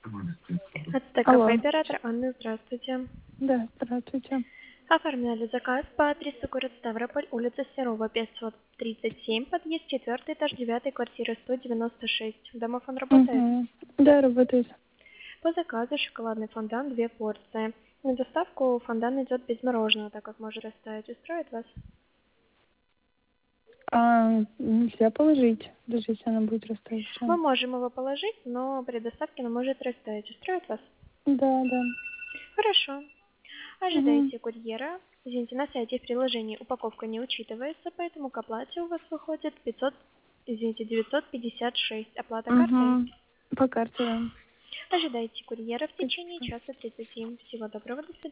Это Алло. оператор Анна, здравствуйте. Да, здравствуйте. Оформляли заказ по адресу город Ставрополь, улица Серова, 537, подъезд 4, этаж 9, квартира 196. Домофон работает? Угу. Да, работает. По заказу шоколадный фондан 2 порции. На доставку фондан идет без мороженого, так как может растаять. Устроит вас? А нельзя положить, даже если она будет Мы растаявшая? можем его положить, но при доставке он может растаять. Устроит вас? Да, да. Хорошо. Угу. Ожидайте курьера. Извините, на сайте в приложении упаковка не учитывается, поэтому к оплате у вас выходит 956. Оплата картой. Угу. По карте, да. Ожидайте курьера в течение Спасибо. часа 30. Всего доброго, до свидания.